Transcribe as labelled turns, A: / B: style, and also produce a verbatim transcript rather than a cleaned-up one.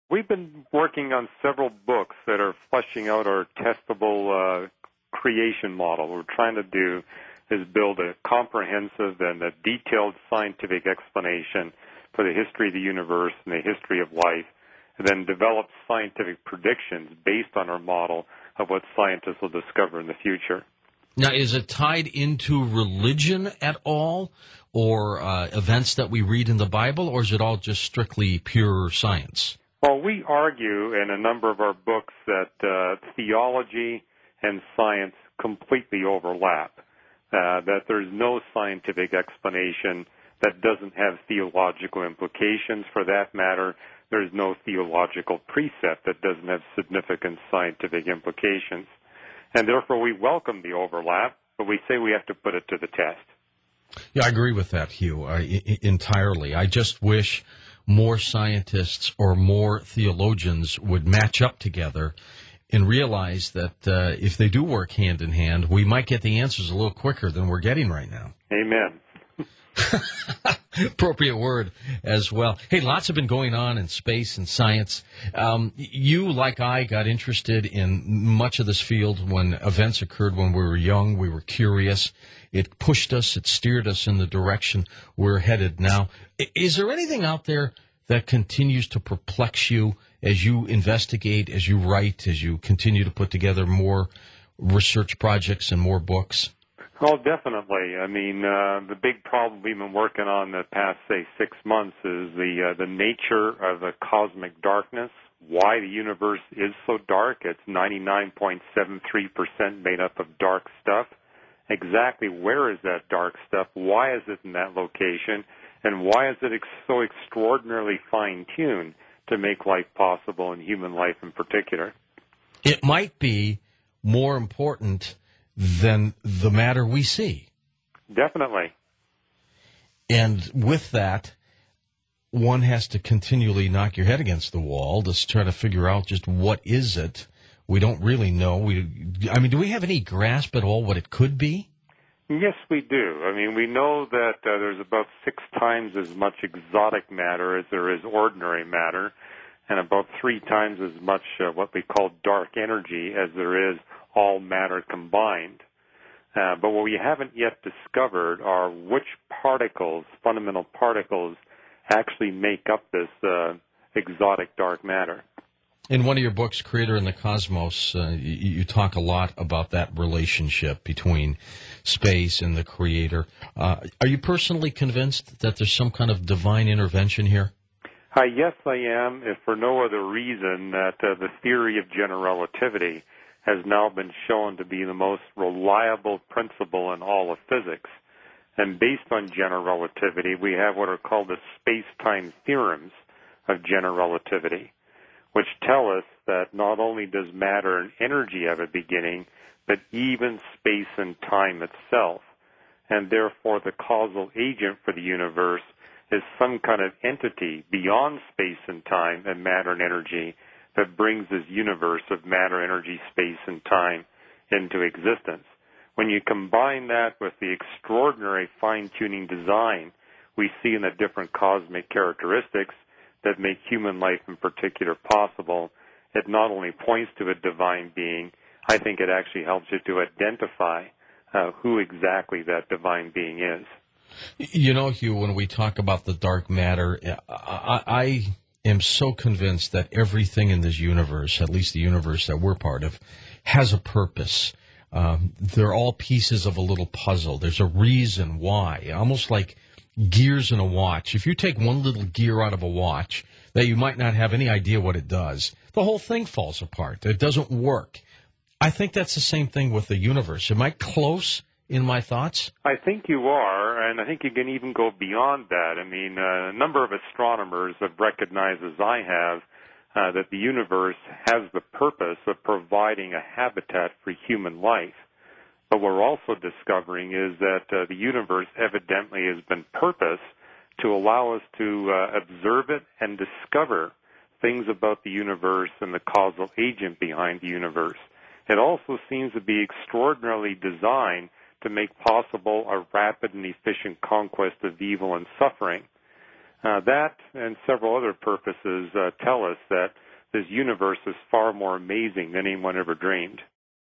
A: We've been working on several books that are fleshing out our testable uh, creation model. What we're trying to do is build a comprehensive and a detailed scientific explanation for the history of the universe and the history of life, and then develop scientific predictions based on our model of what scientists will discover in the future.
B: Now, is it tied into religion at all, or uh, events that we read in the Bible, or is it all just strictly pure science?
A: Well, we argue in a number of our books that uh, theology and science completely overlap, uh, that there's no scientific explanation that doesn't have theological implications. For that matter, there's no theological precept that doesn't have significant scientific implications. And therefore, we welcome the overlap, but we say we have to put it to the test.
B: Yeah, I agree with that, Hugh, uh, I- entirely. I just wish more scientists or more theologians would match up together and realize that uh, if they do work hand in hand, we might get the answers a little quicker than we're getting right now.
A: Amen.
B: Appropriate word as well. Hey, lots have been going on in space and science. Um, you, like I, got interested in much of this field when events occurred when we were young. We were curious. It pushed us. It steered us in the direction we're headed now. Is there anything out there that continues to perplex you as you investigate, as you write, as you continue to put together more research projects and more books?
A: Oh, definitely. I mean, uh, the big problem we've been working on the past, say, six months is the uh, the nature of the cosmic darkness, why the universe is so dark. It's ninety-nine point seven three percent made up of dark stuff. Exactly where is that dark stuff? Why is it in that location? And why is it ex- so extraordinarily fine-tuned to make life possible and human life in particular?
B: It might be more important than the matter we see.
A: Definitely.
B: And with that, one has to continually knock your head against the wall to try to figure out just what is it. We don't really know. We, I mean, do we have any grasp at all what it could be?
A: Yes, we do. I mean, we know that uh, there's about six times as much exotic matter as there is ordinary matter, and about three times as much uh, what we call dark energy as there is all matter combined. Uh, but what we haven't yet discovered are which particles, fundamental particles, actually make up this uh, exotic dark matter.
B: In one of your books, Creator and the Cosmos, uh, you, you talk a lot about that relationship between space and the Creator. Uh, are you personally convinced that there's some kind of divine intervention here?
A: Uh, yes, I am, if for no other reason that uh, the theory of general relativity has now been shown to be the most reliable principle in all of physics. And based on general relativity, we have what are called the space-time theorems of general relativity, which tell us that not only does matter and energy have a beginning, but even space and time itself. And therefore, the causal agent for the universe is some kind of entity beyond space and time and matter and energy that brings this universe of matter, energy, space, and time into existence. When you combine that with the extraordinary fine-tuning design we see in the different cosmic characteristics that make human life in particular possible, it not only points to a divine being, I think it actually helps you to identify uh, who exactly that divine being is.
B: You know, Hugh, when we talk about the dark matter, I, I am so convinced that everything in this universe, at least the universe that we're part of, has a purpose. Um, they're all pieces of a little puzzle. There's a reason why, almost like gears in a watch. If you take one little gear out of a watch that you might not have any idea what it does, the whole thing falls apart. It doesn't work. I think that's the same thing with the universe. Am I close in my thoughts?
A: I think you are, and I think you can even go beyond that. I mean, uh, a number of astronomers have recognized, as I have, uh, that the universe has the purpose of providing a habitat for human life. But what we're also discovering is that uh, the universe evidently has been purposed to allow us to uh, observe it and discover things about the universe and the causal agent behind the universe. It also seems to be extraordinarily designed to make possible a rapid and efficient conquest of evil and suffering. Uh, that and several other purposes uh, tell us that this universe is far more amazing than anyone ever dreamed.